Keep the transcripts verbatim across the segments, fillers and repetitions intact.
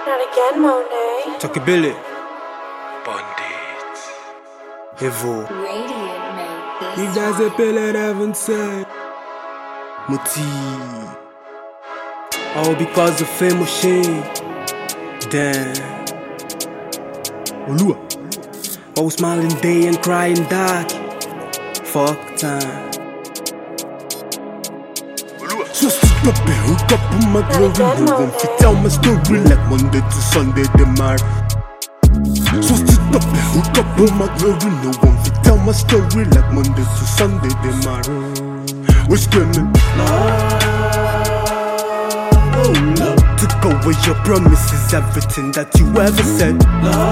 Not again, Monet. Chucky Billy, Bandit. Evo. Radiant made Il this does one. a pillar avant Moti. All because of fame machine. Damn. Olua. All smiling day and crying dark. Fuck time. So sit up and hook up on my glory. No one fit tell my story like Monday to Sunday, the mar. So sit up and hook up on my glory. No one fit tell my story like Monday to Sunday, the mar. We're screaming, oh love. Took away your promises, everything that you ever said.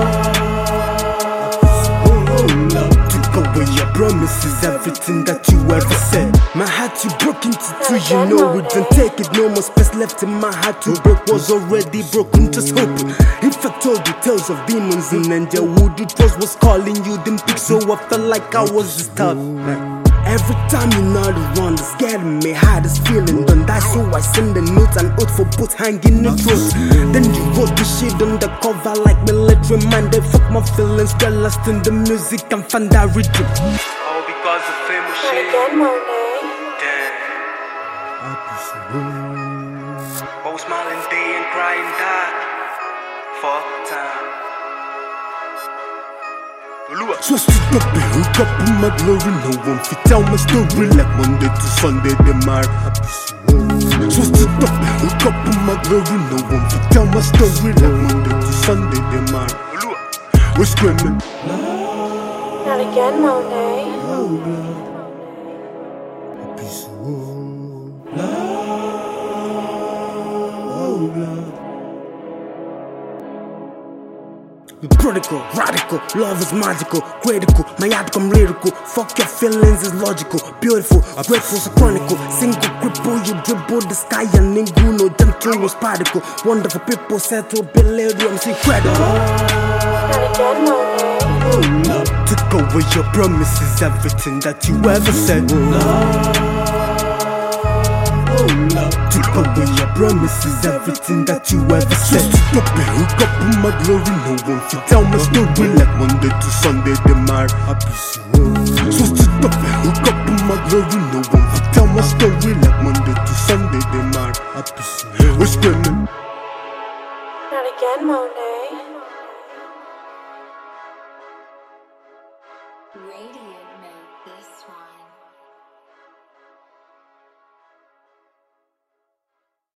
Oh love. Took away your promises, everything that you ever said. My heart you broke into two, you know it. Don't take it, no more space left in my heart to break. Was already broken, just hoping. If I told you tales of demons and angel, would you trust was calling you? Didn't pick, so I felt like I was disturbed. Every time you're not around, it's getting me hard, this feeling don't die. So I send a note and oath for both hanging the throat. Then you wrote the shit on the cover like military man. They fuck my feelings, get lost in the music and find that rhythm. All because of fame Not machine. again, Monet. Damn. All smiling day and crying dark. Fuck time. So sit up and hook up on my glory. No one fit tell my story like Monday to Sunday, the mar. So sit up and hook up on my glory. No one fit tell my story like Monday to Sunday, the mar. We're screaming, Not again, Monet. Prodigal, radical, love is magical, critical, my heart come lyrical. Fuck your feelings is logical, beautiful, grateful, so chronicle. Single cripple, you dribble the sky and ninguno, gentle was particle. Wonderful people settle, delirium's incredible. Not again, Monet. Took away your promises, everything that you ever said. Took away your promises, everything that you ever said. so sit up and hook up on my glory. No one fit tell my story like Monday to Sunday, the mar. So sit up and hook up on my glory. No one fit tell my story like Monday to Sunday, the mar. We're screaming, Not again, Monet.